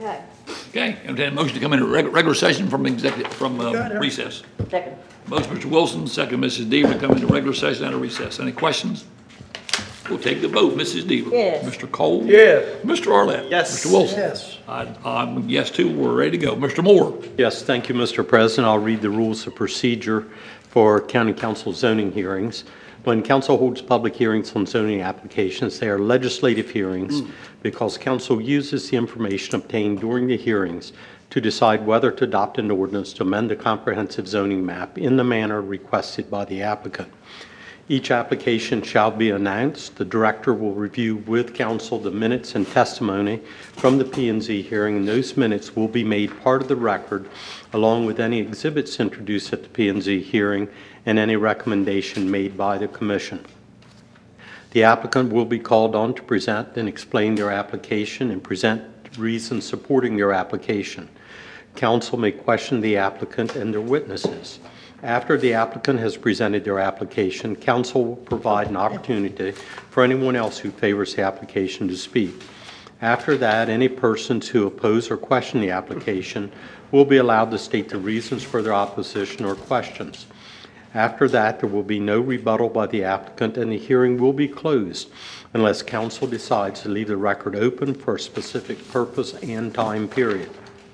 Okay. Okay, entertain a motion to come into regular session from recess. Second. Motion, Mr. Wilson, second, Mrs. Deaver, to come into regular session out of recess. Any questions? We'll take the vote. Mrs. Deaver? Yes. Mr. Cole? Yes. Mr. Arlett? Yes. Mr. Wilson? Yes. I'm yes too. We're ready to go. Mr. Moore? Yes, thank you, Mr. President. I'll read the rules of procedure for County Council zoning hearings. When council holds public hearings on zoning applications, they are legislative hearings because council uses the information obtained during the hearings to decide whether to adopt an ordinance to amend the comprehensive zoning map in the manner requested by the applicant. Each application shall be announced. The director will review with council the minutes and testimony from the P&Z hearing, and those minutes will be made part of the record along with any exhibits introduced at the P&Z hearing and any recommendation made by the commission. The applicant will be called on to present and explain their application and present reasons supporting their application. Council may question the applicant and their witnesses. After the applicant has presented their application, council will provide an opportunity for anyone else who favors the application to speak. After that, any persons who oppose or question the application will be allowed to state the reasons for their opposition or questions. After that, there will be no rebuttal by the applicant, and the hearing will be closed unless council decides to leave the record open for a specific purpose and time period.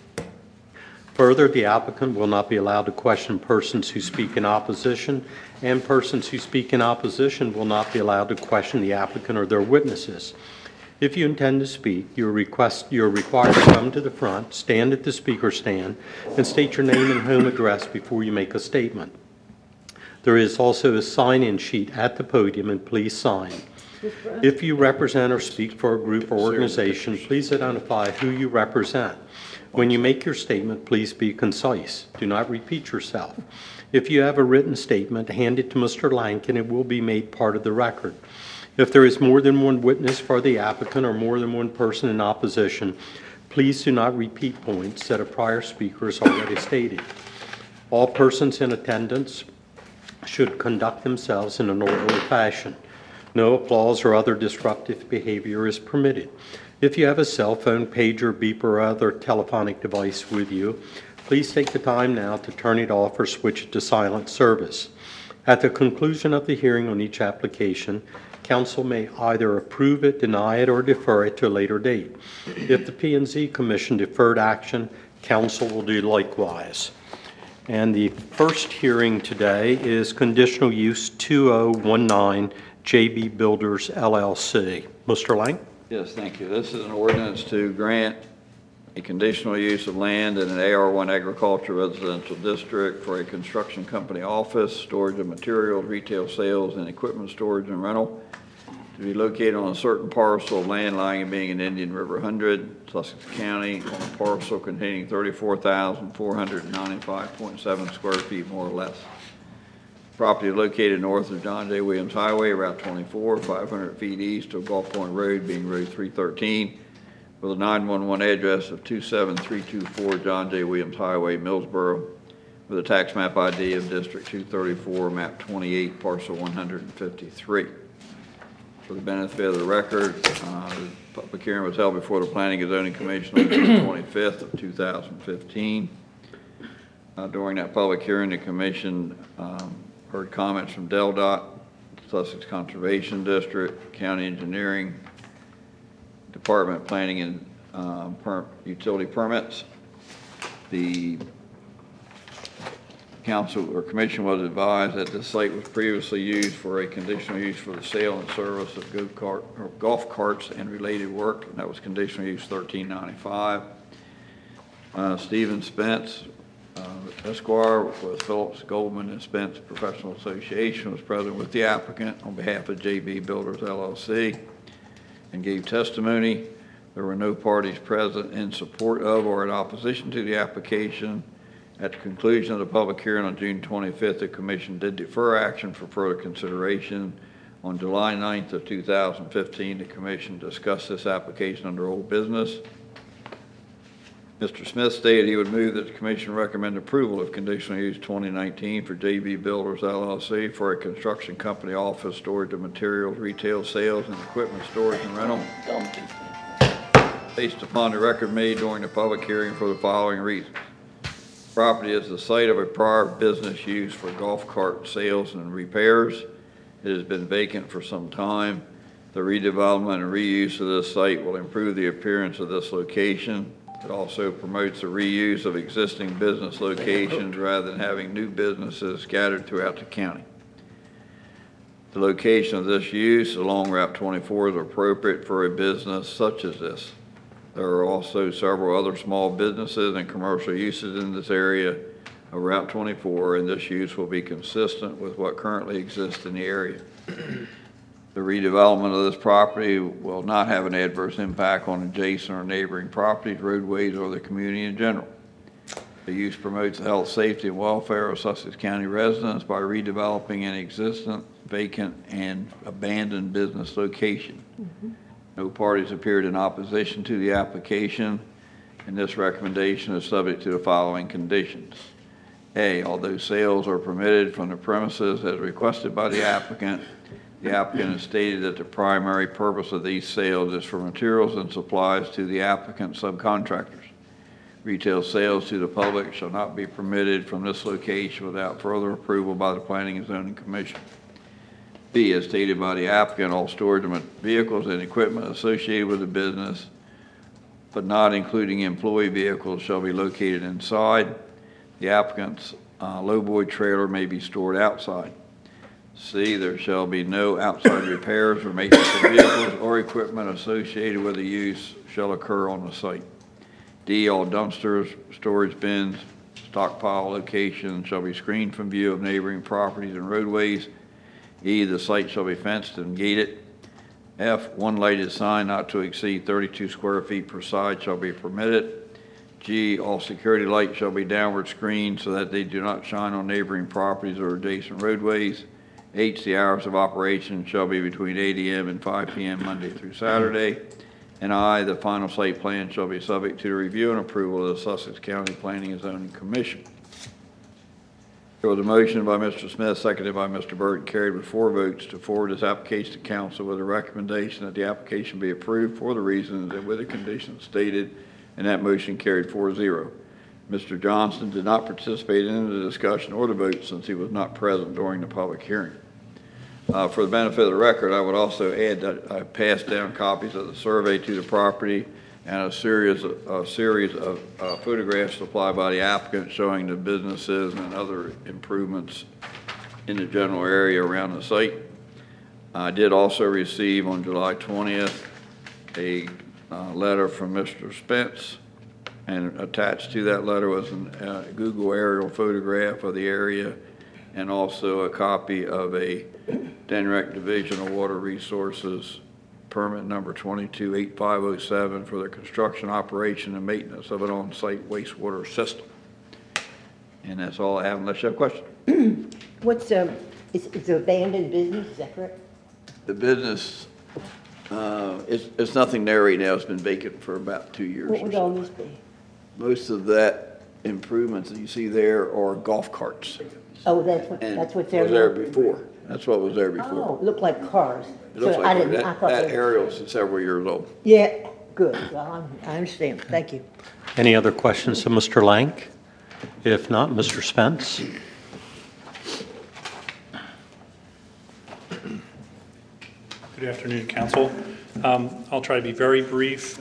Further, the applicant will not be allowed to question persons who speak in opposition, and persons who speak in opposition will not be allowed to question the applicant or their witnesses. If you intend to speak, you're required to come to the front, stand at the speaker stand, and state your name and home address before you make a statement. There is also a sign-in sheet at the podium, and please sign. If you represent or speak for a group or organization, please identify who you represent. When you make your statement, please be concise. Do not repeat yourself. If you have a written statement, hand it to Mr. Lankin. It will be made part of the record. If there is more than one witness for the applicant or more than one person in opposition, please do not repeat points that a prior speaker has already stated. All persons in attendance should conduct themselves in an orderly fashion. No applause or other disruptive behavior is permitted. If you have a cell phone, pager, beeper, or other telephonic device with you, please take the time now to turn it off or switch it to silent service. At the conclusion of the hearing on each application, council may either approve it, deny it, or defer it to a later date. If the P&Z Commission deferred action, council will do likewise. And the first hearing today is conditional use 2019 JB Builders LLC. Mr. Lang? Yes, thank you. This is an ordinance to grant a conditional use of land in an AR1 agriculture residential district for a construction company office, storage of materials, retail sales, and equipment storage and rental to be located on a certain parcel of land lying and being in Indian River 100, Sussex County, on a parcel containing 34,495.7 square feet, more or less. Property located north of John J. Williams Highway, Route 24, 500 feet east of Gulf Point Road, being Road 313, with a 911 address of 27324 John J. Williams Highway, Millsboro, with a tax map ID of District 234, Map 28, Parcel 153. For the benefit of the record, the public hearing was held before the Planning and Zoning Commission on June 25th of 2015. During that public hearing, the Commission heard comments from DelDOT, Sussex Conservation District, County Engineering Department, Planning and Utility Permits. The Council or Commission was advised that the site was previously used for a conditional use for the sale and service of golf carts and related work, and that was conditional use 1395. Stephen Spence, Esquire with Phillips, Goldman, and Spence Professional Association was present with the applicant on behalf of JB Builders LLC and gave testimony. There were no parties present in support of or in opposition to the application. At the conclusion of the public hearing on June 25th, the Commission did defer action for further consideration. On July 9th of 2015, the Commission discussed this application under old business. Mr. Smith stated he would move that the Commission recommend approval of conditional use 2019 for JB Builders LLC for a construction company office, storage of materials, retail sales, and equipment storage and rental. based upon the record made during the public hearing for the following reasons. Property is the site of a prior business use for golf cart sales and repairs. It has been vacant for some time. The redevelopment and reuse of this site will improve the appearance of this location. It also promotes the reuse of existing business locations rather than having new businesses scattered throughout the county. The location of this use along Route 24 is appropriate for a business such as this. There are also several other small businesses and commercial uses in this area of Route 24, and this use will be consistent with what currently exists in the area. The redevelopment of this property will not have an adverse impact on adjacent or neighboring properties, roadways, or the community in general. The use promotes the health, safety, and welfare of Sussex County residents by redeveloping an existing, vacant, and abandoned business location. No parties appeared in opposition to the application, and this recommendation is subject to the following conditions. A, although sales are permitted from the premises as requested by the applicant has stated that the primary purpose of these sales is for materials and supplies to the applicant subcontractors. Retail sales to the public shall not be permitted from this location without further approval by the Planning and Zoning Commission. B, as stated by the applicant, all storage of vehicles and equipment associated with the business, but not including employee vehicles, shall be located inside. The applicant's lowboy trailer may be stored outside. C, there shall be no outside repairs or maintenance of vehicles or equipment associated with the use shall occur on the site. D, all dumpsters, storage bins, stockpile locations shall be screened from view of neighboring properties and roadways. E, the site shall be fenced and gated. F, one lighted sign not to exceed 32 square feet per side shall be permitted. G, all security lights shall be downward screened so that they do not shine on neighboring properties or adjacent roadways. H, the hours of operation shall be between 8 a.m. and 5 p.m. Monday through Saturday. And I, the final site plan shall be subject to the review and approval of the Sussex County Planning and Zoning Commission. There was a motion by Mr. Smith, seconded by Mr. Burton, carried with 4 votes to forward this application to council with a recommendation that the application be approved for the reasons and with the conditions stated, and that motion carried 4-0. Mr. Johnston did not participate in the discussion or the vote since he was not present during the public hearing. For the benefit of the record, I would also add that I passed down copies of the survey to the property and a series of photographs supplied by the applicant showing the businesses and other improvements in the general area around the site. I did also receive on July 20th a letter from Mr. Spence, and attached to that letter was a Google aerial photograph of the area and also a copy of a DENREC Division of Water Resources permit number 228507 for the construction, operation, and maintenance of an on-site wastewater system. And that's all I have unless you have questions. What's, it's an abandoned business, is that correct? The business, it's nothing there right now. It's been vacant for about 2 years. What would all this be? Most of that improvements that you see there are golf carts. Oh, And that's what's there was there now? before. That's what was there before. Oh, looked like cars. It looks So like I didn't, I thought that they- aerial's several years old. Yeah, good. Well, I understand. Thank you. Any other questions of Mr. Lank? If not, Mr. Spence? Good afternoon, Council. I'll try to be very brief.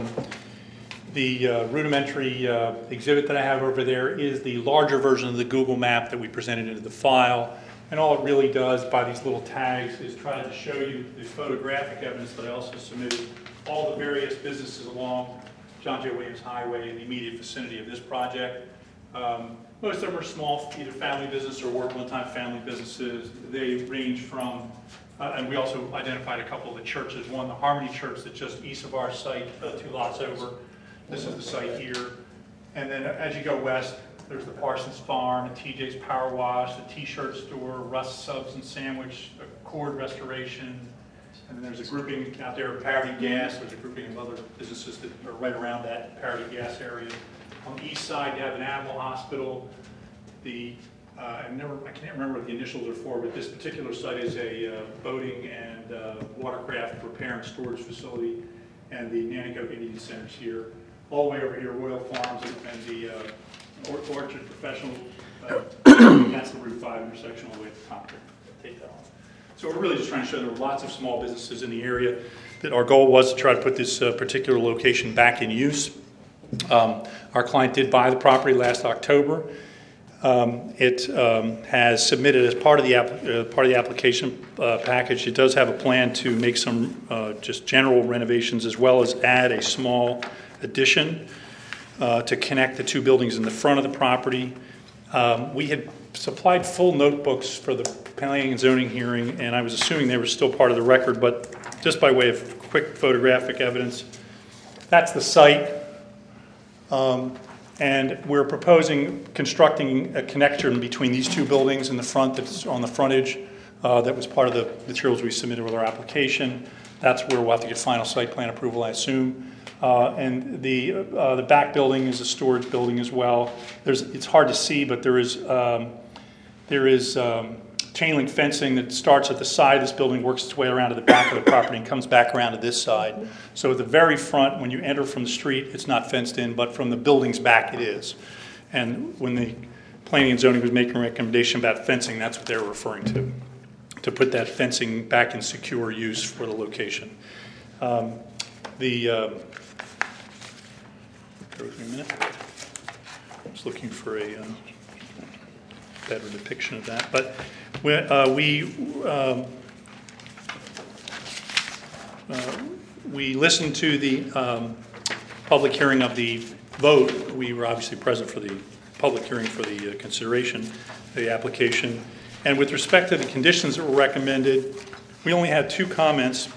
The rudimentary exhibit that I have over there is the larger version of the Google map that we presented into the file. And all it really does by these little tags is try to show you the photographic evidence that I also submitted, all the various businesses along John J. Williams Highway in the immediate vicinity of this project. Most of them are small, either family business or work one-time family businesses. They range from, and we also identified a couple of the churches. One, the Harmony Church that's just east of our site, 2 lots over. This is the site here. And then as you go west, there's the Parsons Farm, and TJ's Power Wash, the T-shirt store, Russ Subs and Sandwich, Cord Restoration, and then there's a grouping out there of Parity Gas. There's a grouping of other businesses that are right around that Parity Gas area. On the east side, you have an animal hospital. I can't remember what the initials are for, but this particular site is a boating and watercraft repair and storage facility. and the Nanticoke Indian Center's here. All the way over here, Royal Farms and the Orchard Professional, that's the Route 5 intersection all the way to the top there. Take that off. So we're really just trying to show there were lots of small businesses in the area. That our goal was to try to put this particular location back in use. Our client did buy the property last October. It has submitted as part of the application package. It does have a plan to make some just general renovations as well as add a small addition to connect the two buildings in the front of the property. We had supplied full notebooks for the planning and zoning hearing, and I was assuming they were still part of the record, but just by way of quick photographic evidence, that's the site. And we're proposing constructing a connection between these two buildings in the front that's on the frontage. That was part of the materials we submitted with our application. That's where we'll have to get final site plan approval, I assume. And the back building is a storage building as well. It's hard to see, but there is chain link fencing that starts at the side of this building, works its way around to the back of the property, and comes back around to this side. So at the very front, when you enter from the street, it's not fenced in, but from the building's back it is. And when the planning and zoning was making a recommendation about fencing, that's what they were referring to put that fencing back in secure use for the location. Bear with me a minute. I was looking for a better depiction of that. But we listened to the public hearing of the vote. We were obviously present for the public hearing for the consideration of the application. And with respect to the conditions that were recommended, we only had 2 comments.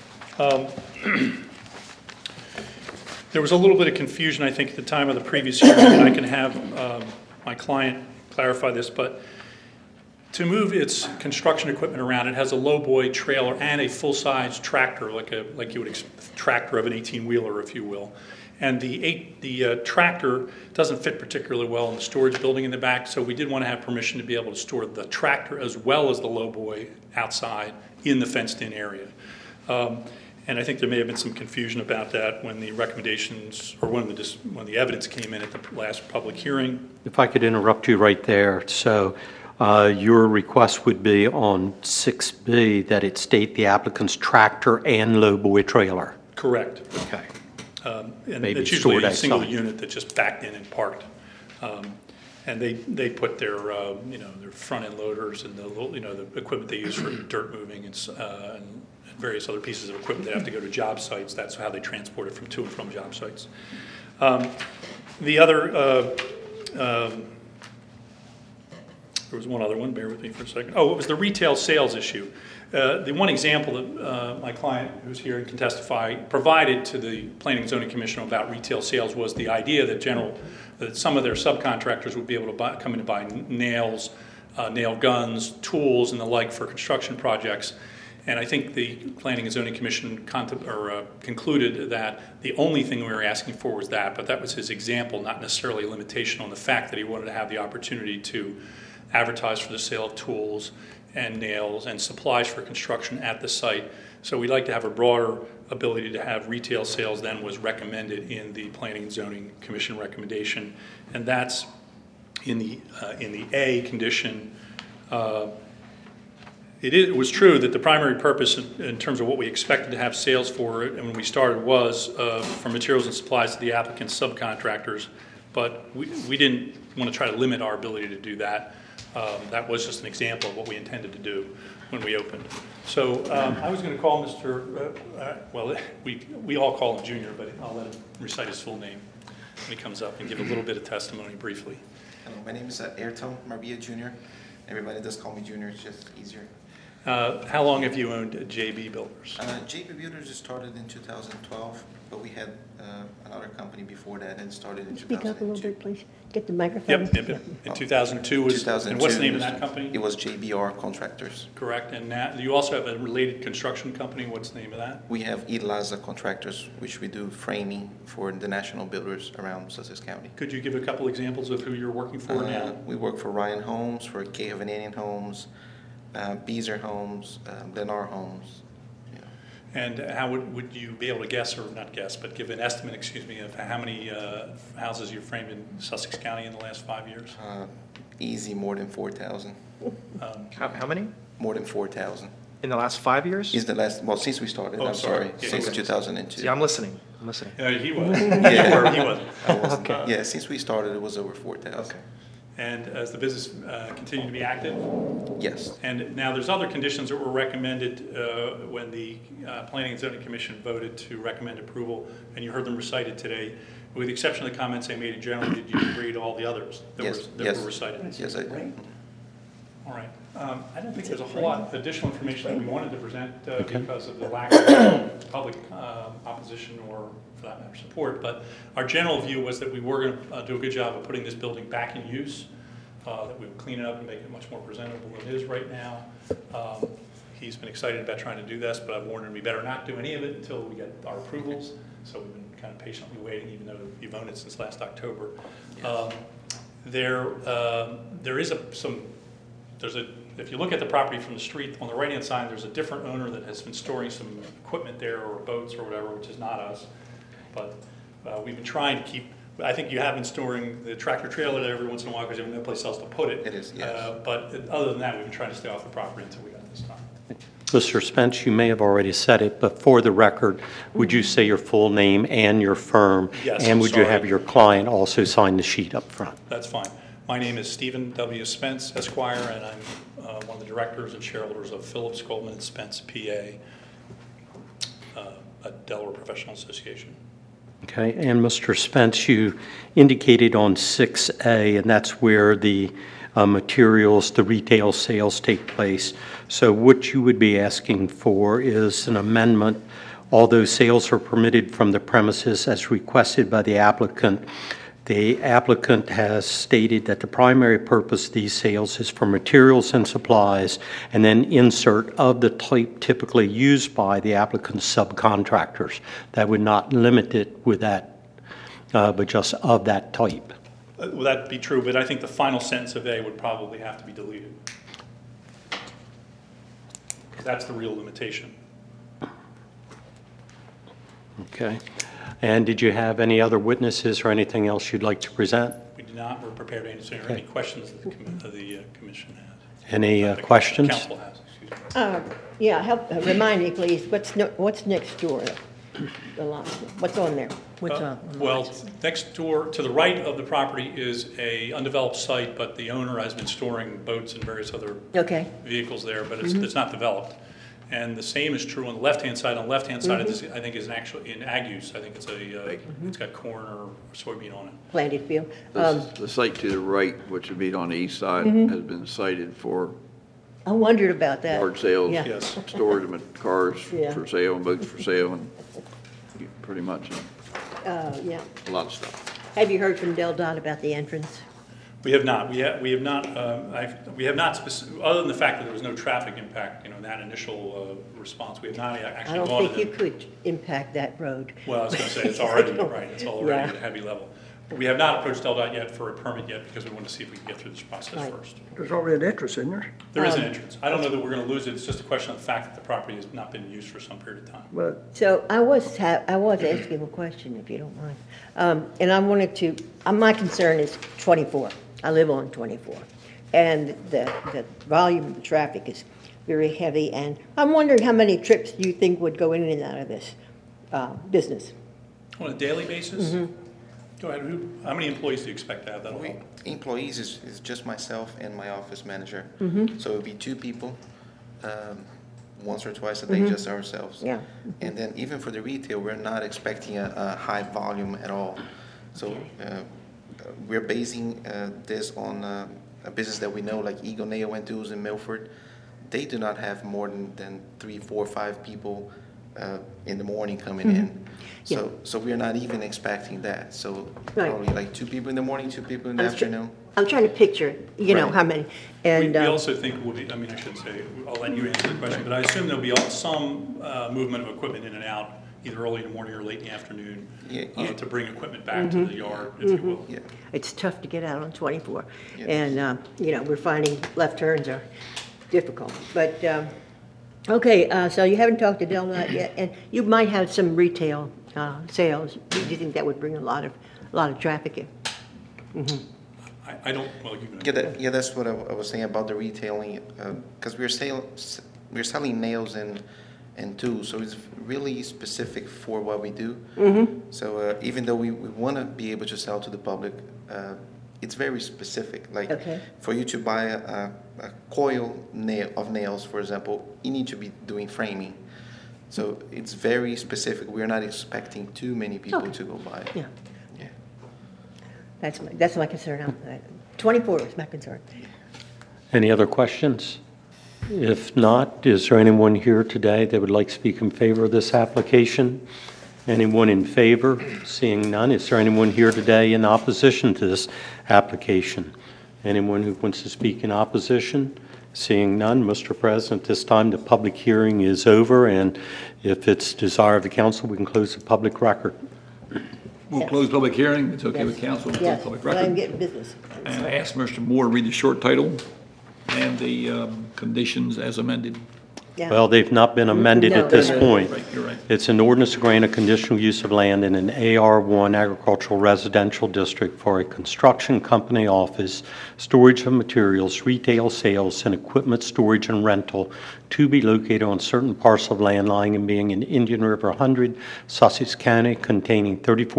There was a little bit of confusion, I think, at the time of the previous hearing, and I can have my client clarify this, but to move its construction equipment around, it has a lowboy trailer and a full-size tractor, like you would expect, tractor of an 18-wheeler, if you will. And the tractor doesn't fit particularly well in the storage building in the back, so we did want to have permission to be able to store the tractor as well as the lowboy outside in the fenced-in area. And I think there may have been some confusion about that when the recommendations, or when the evidence came in at the last public hearing. If I could interrupt you right there. So your request would be on 6B that it state the applicant's tractor and lowboy trailer. Correct. Okay. And Maybe it's usually stored a single outside. unit that just backed in and parked. And they put their their front end loaders and the equipment they use for dirt moving and various other pieces of equipment that have to go to job sites. That's how they transport it to and from job sites. The other there was one other one. Bear with me for a second. Oh, it was the retail sales issue. The one example that my client, who's here and can testify, provided to the Planning and Zoning Commission about retail sales was the idea that some of their subcontractors would be able to come in and buy nails, nail guns, tools, and the like for construction projects. And I think the Planning and Zoning Commission concluded that the only thing we were asking for was that, but that was his example, not necessarily a limitation on the fact that he wanted to have the opportunity to advertise for the sale of tools and nails and supplies for construction at the site. So we'd like to have a broader ability to have retail sales than was recommended in the Planning and Zoning Commission recommendation, and that's in the A condition. It was true that the primary purpose in terms of what we expected to have sales for it, and when we started, was for materials and supplies to the applicant's subcontractors, but we didn't want to try to limit our ability to do that. That was just an example of what we intended to do when we opened. So I was going to call Mr. Well, we all call him Junior, but I'll let him recite his full name when he comes up and give a little bit of testimony briefly. Hello, my name is Ayrton Marbia Jr. Everybody does call me Junior, it's just easier. How long have you owned JB Builders? JB Builders just started in 2012, but we had another company before that and started in 2002. Speak up a little bit, please. Get the microphone. Yep. In 2002 was, 2002, and what's the name of that company? It was JBR Contractors. Correct, and now you also have a related construction company. What's the name of that? We have Idlaza Contractors, which we do framing for the national builders around Sussex County. Could you give a couple examples of who you're working for now? We work for Ryan Homes, for K. Vananian Homes, Beezer Homes, Lennar Homes. Yeah. And how would you be able to guess, or not guess, but give an estimate, excuse me, of how many houses you've framed in Sussex County in the last 5 years? Easy, more than 4,000. How many? More than 4,000. In the last 5 years? Is the last, well, since we started, Oh, I'm sorry. sorry, Yeah, since okay. 2002. Yeah, I'm listening. I'm listening. He was. Yeah. He wasn't. I wasn't. Okay. Yeah, since we started, it was over 4,000. Okay. And as the business continued to be active? Yes. And now there's other conditions that were recommended when the Planning and Zoning Commission voted to recommend approval, and you heard them recited today. With the exception of the comments they made in general, did you agree to all the others Yes, that yes. were recited? Yes, I do. All right. I don't think there's a whole lot of additional information that we wanted to present Okay. because of the lack of public opposition or, for that matter, support. But our general view was that we were going to do a good job of putting this building back in use, that we would clean it up and make it much more presentable than it is right now. He's been excited about trying to do this, but I've warned him we better not do any of it until we get our approvals. So we've been kind of patiently waiting, even though you've owned it since last October. There is if you look at the property from the street, on the right-hand side, there's a different owner that has been storing some equipment there, or boats or whatever, which is not us. But we've been trying to keep, I think you have been storing the tractor trailer there every once in a while because you have no place else to put it. It is, yes. But other than that, we've been trying to stay off the property until we got this done. Mr. Spence, you may have already said it, but for the record, would you say your full name and your firm? Yes, And I'm would you sorry. have your client also sign the sheet up front? That's fine. My name is Stephen W. Spence, Esquire, and I'm one of the directors and shareholders of Phillips Goldman & Spence, PA, a Delaware Professional Association. Okay, and Mr. Spence, you indicated on 6A, and that's where the materials, the retail sales take place. So what you would be asking for is an amendment. Although sales are permitted from the premises as requested by the applicant has stated that the primary purpose of these sales is for materials and supplies, and then insert of the type typically used by the applicant's subcontractors. That would not limit it with that, but just of that type. Well, that'd be true, but I think the final sentence of A would probably have to be deleted. That's the real limitation. Okay. And did you have any other witnesses or anything else you'd like to present? We do not, we're prepared to answer any questions that the commission has. Any The questions? Council has, excuse me. Yeah, remind me, please, what's next door? The lot, what's on there? Well, next door, to the right of the property is a undeveloped site, but the owner has been storing boats and various other Okay, vehicles there, but it's not developed. And the same is true on the left-hand side. On the left-hand side of this, I think, is actually in ag use. I think it's it's got corn or soybean on it. planted field. The site to the right, which would be on the east side, has been cited for I wondered about that. yard sales, Yeah. Yes. storage of cars Yeah. for sale and boats for sale, and pretty much Yeah. a lot of stuff. Have you heard from Del Dot about the entrance? We have not. We have not. Other than the fact that there was no traffic impact, in that initial response, we have not I actually don't gone to think you them. could impact that road. Well, I was going to say it's already I don't- right. It's already Yeah. at a heavy level. But we have not approached DelDOT yet for a permit yet because we want to see if we can get through this process Right. first. There's already an entrance in there, There is an entrance. I don't know that we're going to lose it. It's just a question of the fact that the property has not been used for some period of time. but So I was asking a question, if you don't mind. And I wanted to, my concern is 24. I live on 24. And the volume of traffic is very heavy. And I'm wondering how many trips do you think would go in and out of this business? On a daily basis? Go ahead. How many employees do you expect to have? That'll help. Employees is just myself and my office manager. So it would be 2 people, once or twice a day, just ourselves. Yeah. And then even for the retail, we're not expecting a high volume at all. So we're basing this on a business that we know, like Eagle Nail and Tools in Milford. They do not have more than 3, 4, 5 people in the morning coming in. So we're not even expecting that. So Right. probably like 2 people in the morning, 2 people in the afternoon. I'm trying to picture, Right. how many. We And also think we'll be, I shouldn't say, I'll let you answer the question, but I assume there'll be some movement of equipment in and out, either early in the morning or late in the afternoon, Yeah. to bring equipment back to the yard, if you will. Yeah. it's tough to get out on 24. Yes. And, we're finding left turns are difficult. But Okay, so you haven't talked to Delmont yet, and you might have some retail sales. Do you think that would bring a lot of traffic in? I don't, well, you can. Yeah, that's what I was saying about the retailing, because we're selling nails and tools, so it's really specific for what we do. So even though we want to be able to sell to the public, it's very specific. Like Okay. for you to buy a coil of nails, for example, you need to be doing framing. So it's very specific. We're not expecting too many people Okay. to go buy it. Yeah, Yeah. that's my concern. 24 is my concern. Any other questions? If not, is there anyone here today that would like to speak in favor of this application? Anyone in favor? Seeing none, is there anyone here today in opposition to this application? Anyone who wants to speak in opposition? Seeing none, Mr. President, this time the public hearing is over, and if it's desire of the council, we can close the public record. We'll close public hearing. It's okay with Yes. council to close Yes, public let him record. get in business. And I ask Mr. Moore to read the short title and the conditions as amended. Yeah. Well, they've not been amended No, at this they're not. point. Right, you're right. It's an ordinance to grant a conditional use of land in an AR1 agricultural residential district for a construction company office, storage of materials, retail sales, and equipment storage and rental to be located on certain parcel of land lying and being in Indian River 100, Sussex County, containing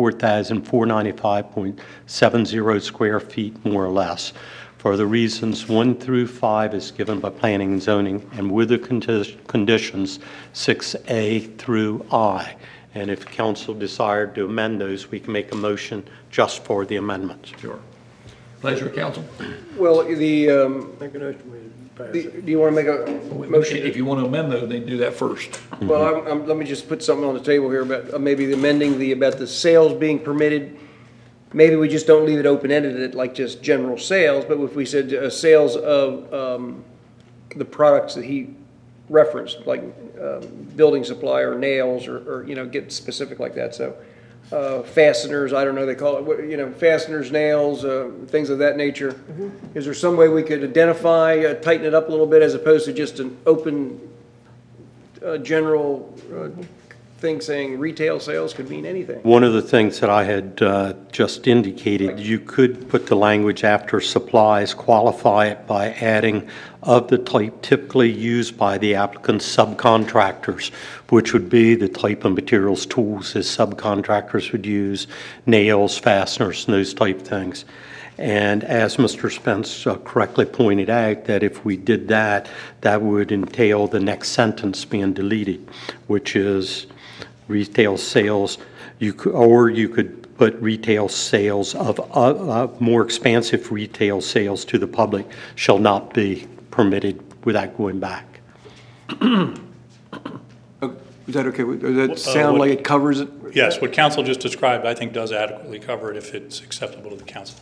34,495.70 square feet, more or less. For the reasons 1 through 5 is given by Planning and Zoning, and with the conditions 6A through I. And if council desired to amend those, we can make a motion just for the amendments. Sure. Pleasure, council. Well, do you want to make a motion? If you want to amend those, then do that first. Well, let me just put something on the table here about maybe amending about the sales being permitted. Maybe we just don't leave it open-ended like just general sales, but if we said sales of the products that he referenced, like building supply or nails or get specific like that. So fasteners, I don't know, they call it, fasteners, nails, things of that nature. Is there some way we could identify, tighten it up a little bit as opposed to just an open general thing saying retail sales could mean anything? One of the things that I had just indicated, you could put the language after supplies, qualify it by adding of the type typically used by the applicant's subcontractors, which would be the type of materials, tools his subcontractors would use, nails, fasteners, and those type things. And as Mr. Spence correctly pointed out, that if we did that, that would entail the next sentence being deleted, which is retail sales. You could put retail sales of more expansive retail sales to the public shall not be permitted without going back. Is that okay? Does that sound like it covers it? Yes, what council just described, I think, does adequately cover it if it's acceptable to the council.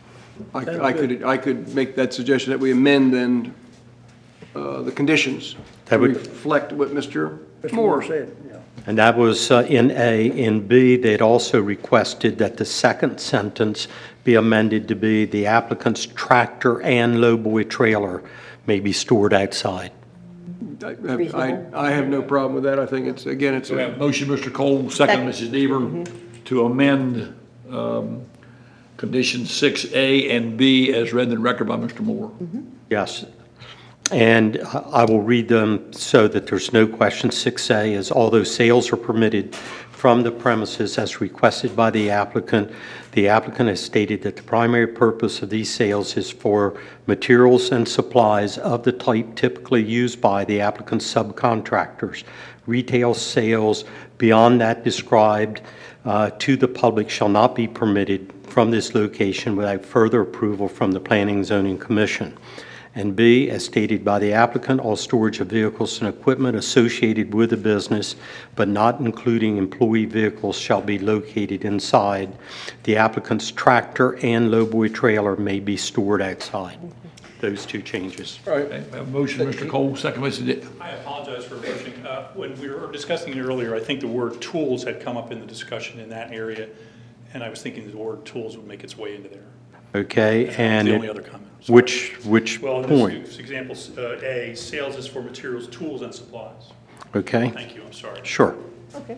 I could make that suggestion that we amend then the conditions to That would- reflect what Mr. Moore said. And that was in A. In B, they'd also requested that the second sentence be amended to be the applicant's tractor and lowboy trailer may be stored outside. I have no problem with that. I think it's, again, it's So we have a, a motion, Mr. Cole, second, Mrs. Deaver, to amend conditions 6A and B as read in the record by Mr. Moore. Yes. And I will read them so that there's no question. 6A is, although sales are permitted from the premises as requested by the applicant has stated that the primary purpose of these sales is for materials and supplies of the type typically used by the applicant's subcontractors. Retail sales beyond that described to the public shall not be permitted from this location without further approval from the Planning and Zoning Commission. And B, as stated by the applicant, all storage of vehicles and equipment associated with the business, but not including employee vehicles, shall be located inside. The applicant's tractor and lowboy trailer may be stored outside. Those two changes. Okay, we have a motion, Mr. Cole, second, Mrs. Deaver. I apologize for rushing. When we were discussing it earlier, I think the word tools had come up in the discussion in that area, and I was thinking the word tools would make its way into there. Okay, That's and the only other comment. which Well, in point? this example, A, sales is for materials, tools, and supplies. Okay, Thank you, I'm sorry. sure. Okay.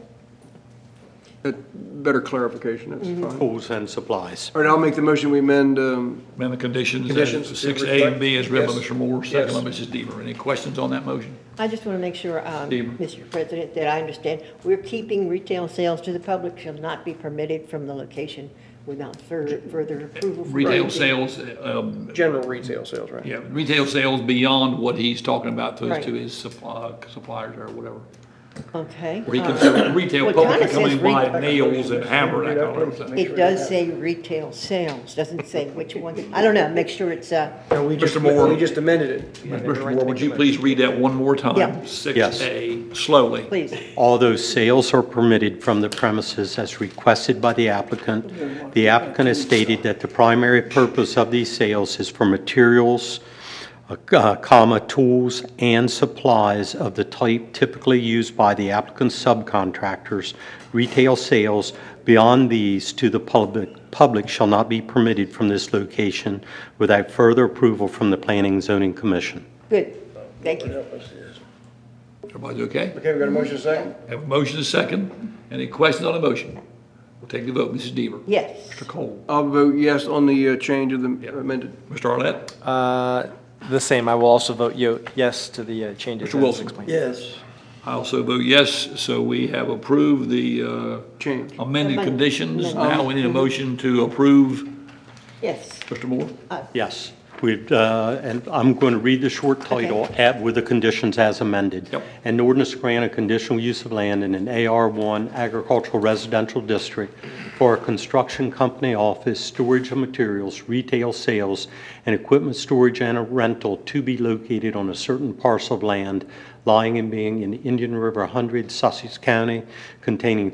Better clarification, that's fine. Tools and supplies. All right, I'll make the motion, we amend, Amend the conditions, Conditions, 6A and B as read by yes. Mr. Moore, second by Yes. Mrs. Deaver. Any questions on that motion? I just want to make sure, Steve. Mr. President, that I understand, we're keeping retail sales to the public shall not be permitted from the location without further approval. from Retail the- sales, general retail sales, right? yeah, retail sales beyond what he's talking about to Right. his suppliers or whatever. Okay. Where he can sell retail, Well, it public kinda can come in and says buy retail. nails and hammer, that kind of stuff. It does say retail sales, doesn't say which one. I don't know, make sure it's, We just amended it. Mr. Moore, would you please read that one more time? Yeah. 6A, slowly. please. All those sales are permitted from the premises as requested by the applicant. The applicant has stated that the primary purpose of these sales is for materials, tools and supplies of the type typically used by the applicant's subcontractors. Retail sales beyond these to the public shall not be permitted from this location without further approval from the Planning and Zoning Commission. Good, thank you. Everybody okay? Okay, we got a motion second? Have a motion and a second. Any questions on the motion? We'll take the vote. Mrs. Deaver. Yes. Mr. Cole. I'll vote yes on the change of the Yeah. amended. Mr. Arnett. The same. I will also vote yes to the changes. Mr. Wilson. Yes. I also vote yes, so we have approved the Change. amended Amendment. conditions. Amendment. Now we need a motion to approve. Yes. Mr. Moore? Yes, and I'm going to read the short title with the conditions as amended. Yep. An ordinance to grant a conditional use of land in an AR1 agricultural residential district for a construction company office, storage of materials, retail sales, and equipment storage and a rental to be located on a certain parcel of land lying and being in Indian River 100, Sussex County, containing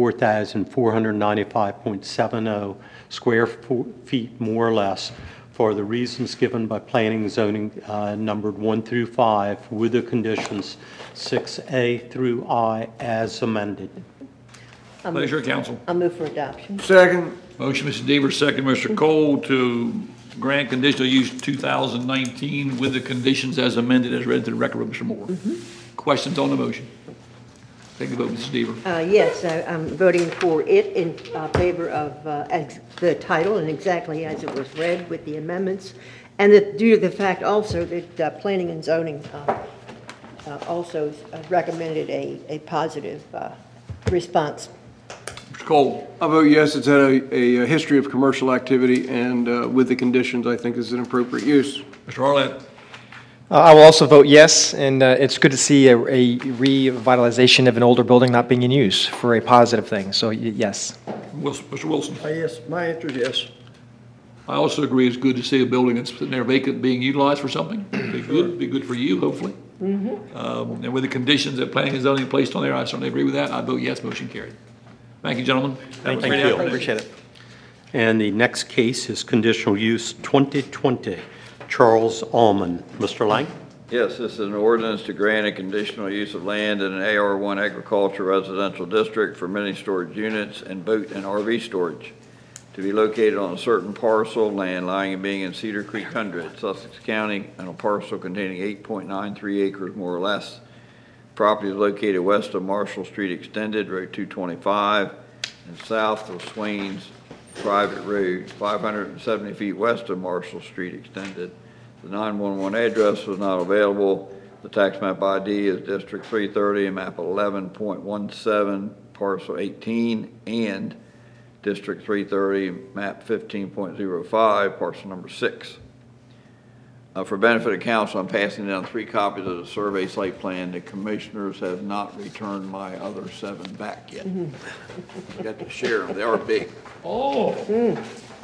34,495.70 square feet more or less, for the reasons given by planning and zoning numbered 1 through 5, with the conditions 6A through I as amended. Pleasure, council. I'll move for adoption. Second. Motion, Mr. Deaver, second, Mr. Cole, to grant conditional use 2019 with the conditions as amended as read to the record of Mr. Moore. Questions on the motion? Take the vote, Mrs. Deaver. Yes, I'm voting for it in favor of the title and exactly as it was read with the amendments. And that due to the fact also that Planning and Zoning also recommended a positive response. Mr. Cole. I'll vote yes, it's had a history of commercial activity, and with the conditions, I think is an appropriate use. Mr. Arlett. I will also vote yes, and it's good to see a revitalization of an older building not being in use for a positive thing. So yes. Mr. Wilson. Yes, my answer is yes. I also agree it's good to see a building that's sitting there vacant being utilized for something. Be good for you, hopefully. And with the conditions that planning and zoning placed on there, I certainly agree with that. I vote yes, motion carried. Thank you, gentlemen. Thank Have a great you. afternoon. Appreciate it. And the next case is conditional use 2020, Charles Allman. Mr. Lang? Yes, this is an ordinance to grant a conditional use of land in an AR1 agriculture residential district for mini storage units and boat and RV storage to be located on a certain parcel of land lying and being in Cedar Creek 100, Sussex County, and a parcel containing 8.93 acres more or less. Property is located west of Marshall Street Extended, Road 225, and south of Swain's Private Road, 570 feet west of Marshall Street Extended. The 911 address was not available. The tax map ID is District 330 and map 11.17, parcel 18, and District 330, map 15.05, parcel number 6. For benefit of council, I'm passing down 3 copies of the survey site plan. The commissioners have not returned my other 7 back yet. Got to share them. They are big. Oh. The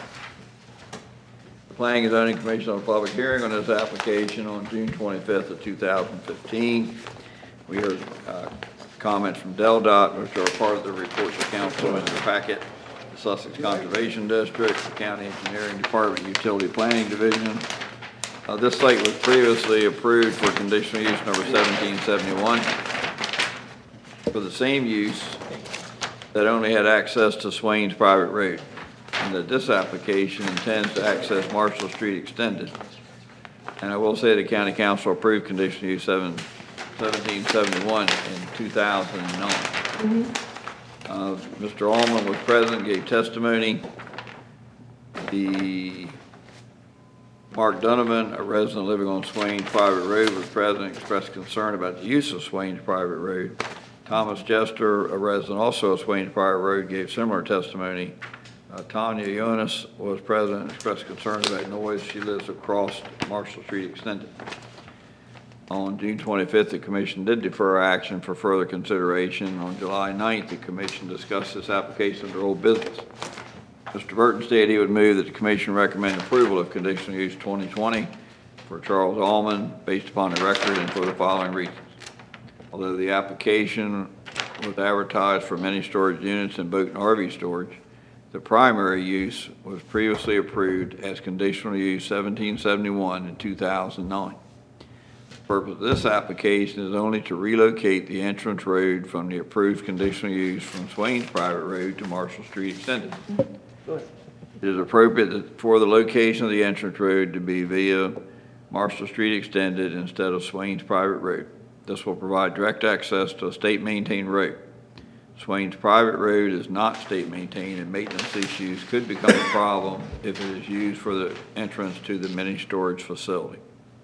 Planning and Zoning Commission on a public hearing on this application on June 25th of 2015. We heard comments from DelDOT, which are part of the report to council in the packet. The Sussex Conservation District, the County Engineering Department, Utility Planning Division. This site was previously approved for conditional use number 1771 for the same use that only had access to Swain's private road. mention that this application intends to access Marshall Street Extended. And I will say the county council approved conditional use 1771 in 2009. Mr. Allman was present, gave testimony. The Mark Donovan, a resident living on Swain's private road, was present, expressed concern about the use of Swain's private road. Thomas Jester, a resident also of Swain's private road, gave similar testimony. Tanya Jonas was present and expressed concern about noise. She lives across Marshall Street Extended. On June 25th, the commission did defer action for further consideration. On July 9th, the commission discussed this application under old business. Mr. Burton stated he would move that the commission recommend approval of conditional use 2020 for Charles Allman based upon the record and for the following reasons. Although the application was advertised for many storage units and boat and RV storage, the primary use was previously approved as conditional use 1771 in 2009. The purpose of this application is only to relocate the entrance road from the approved conditional use from Swain's private road to Marshall Street Extended. It is appropriate for the location of the entrance road to be via Marshall Street Extended instead of Swain's private road. This will provide direct access to a state-maintained road. Swain's private road is not state-maintained, and maintenance issues could become a problem if it is used for the entrance to the mini storage facility.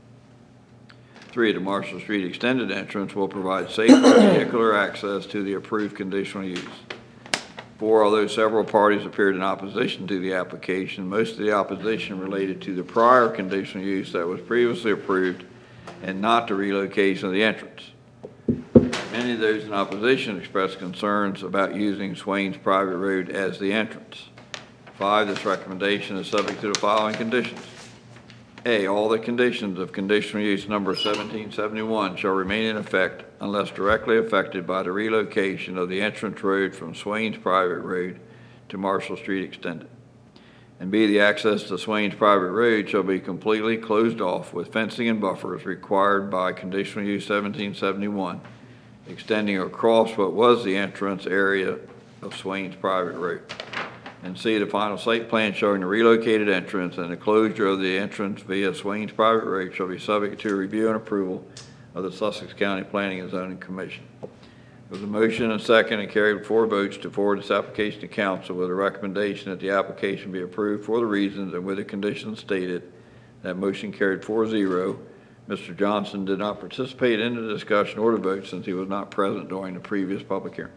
3, the Marshall Street Extended entrance will provide safe vehicular access to the approved conditional use. 4, although several parties appeared in opposition to the application, most of the opposition related to the prior conditional use that was previously approved and not the relocation of the entrance. Many of those in opposition expressed concerns about using Swain's private road as the entrance. 5, this recommendation is subject to the following conditions. A, all the conditions of conditional use number 1771 shall remain in effect unless directly affected by the relocation of the entrance road from Swain's private road to Marshall Street Extended. And B, the access to Swain's private road shall be completely closed off with fencing and buffers required by conditional use 1771, extending across what was the entrance area of Swain's private road. And C, the final site plan showing the relocated entrance and the closure of the entrance via Swain's private road shall be subject to review and approval of the Sussex County Planning and Zoning Commission. There was a motion and second and carried with 4 votes to forward this application to council with a recommendation that the application be approved for the reasons and with the conditions stated. That motion carried 4-0. Mr. Johnson did not participate in the discussion or the vote since he was not present during the previous public hearing.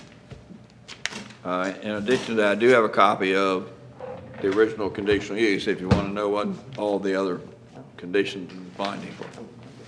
In addition to that, I do have a copy of the original conditional use if you want to know what all the other conditions and findings were.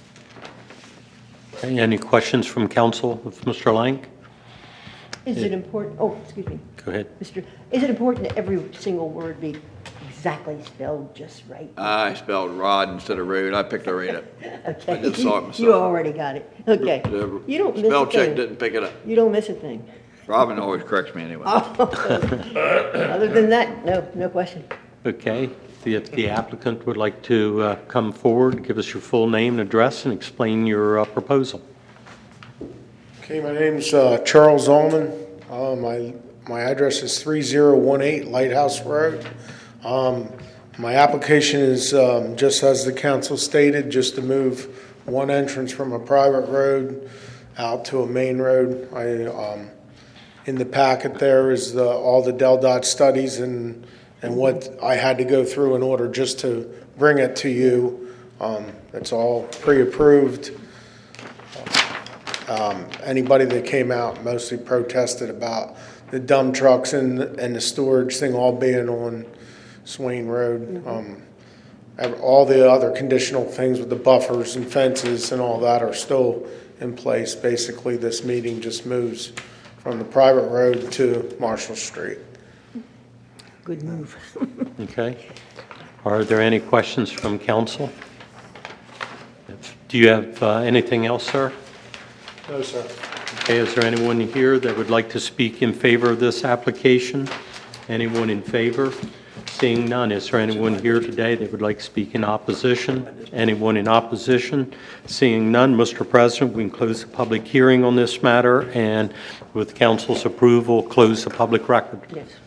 Okay, any questions from council of Mr. Lang? Is it important, oh, excuse me, Go ahead. Mr., is it important that every single word be exactly spelled just right? I spelled rod instead of road. I picked it right up. Okay. I just saw it myself. You already got it. Okay. The You don't miss a spell check thing. didn't pick it up. You don't miss a thing. Robin always corrects me anyway. Other than that, no question. Okay, if the applicant would like to come forward, give us your full name and address and explain your proposal. Okay, my name's Charles Allman. My address is 3018 Lighthouse Road. My application is, just as the council stated, just to move one entrance from a private road out to a main road. In the packet there is all the Del Dot studies and what I had to go through in order just to bring it to you. It's all pre-approved. Anybody that came out mostly protested about the dump trucks and the storage thing all being on Swain Road. All the other conditional things with the buffers and fences and all that are still in place. Basically, this meeting just moves from the private road to Marshall Street. Good move. Okay. Are there any questions from council? Do you have anything else, sir? No, sir. Okay, is there anyone here that would like to speak in favor of this application? Anyone in favor? Seeing none, is there anyone here today that would like to speak in opposition? Anyone in opposition? Seeing none, Mr. President, we can close the public hearing on this matter and with council's approval, close the public record. Yes.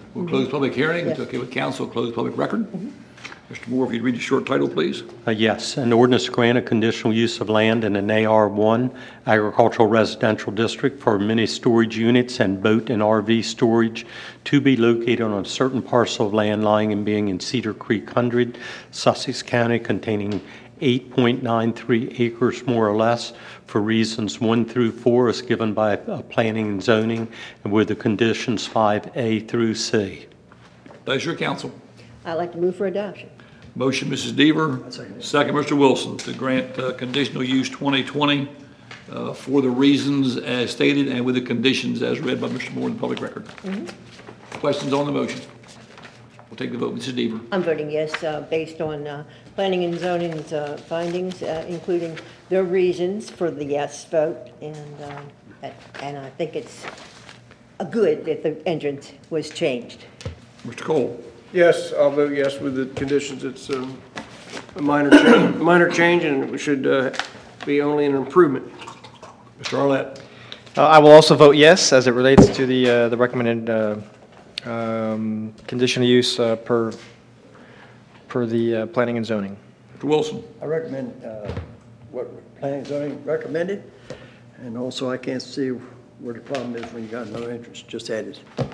We'll close public hearing. It's Yes. okay with council, close public record. Mr. Moore, if you'd read the short title, please. Yes, an ordinance to grant a conditional use of land in an AR1 agricultural residential district for mini storage units and boat and RV storage to be located on a certain parcel of land lying and being in Cedar Creek 100, Sussex County, containing 8.93 acres more or less for reasons 1 through 4 as given by planning and zoning, and with the conditions 5A through C. That's your council. I'd like to move for adoption. Motion, Mrs. Deaver. Second, Mr. Wilson, to grant conditional use 2020 for the reasons as stated and with the conditions as read by Mr. Moore in the public record. Questions on the motion? We'll take the vote. Mrs. Deaver. I'm voting yes, based on planning and zoning's findings, including their reasons for the yes vote, and I think it's good that the entrance was changed. Mr. Cole. Yes, I'll vote yes with the conditions. It's a minor change, and it should be only an improvement. Mr. Arlett. I will also vote yes as it relates to the recommended conditional use per the planning and zoning. Mr. Wilson. I recommend what planning and zoning recommended, and also I can't see where the problem is when you got no interest, just added.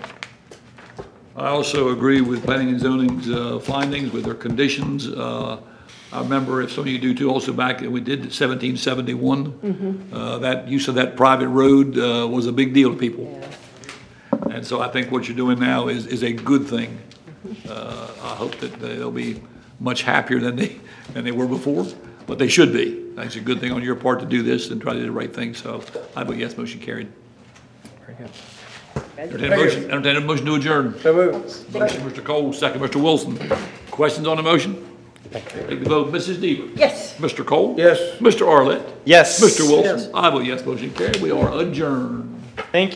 I also agree with planning and zoning's findings with their conditions. I remember, if some of you do too, also back, we did 1771. That use of that private road was a big deal to people. And so I think what you're doing now is a good thing. I hope that they'll be much happier than they were before, but they should be. It's a good thing on your part to do this and try to do the right thing, so I vote yes, motion carried. Very good. Entertain a motion to adjourn. So moved. Motion, Mr. Cole, second, Mr. Wilson. Questions on the motion? Take the vote, Mrs. Deaver. Yes. Mr. Cole? Yes. Mr. Arlett? Yes. Mr. Wilson? I vote yes, motion carried. We are adjourned.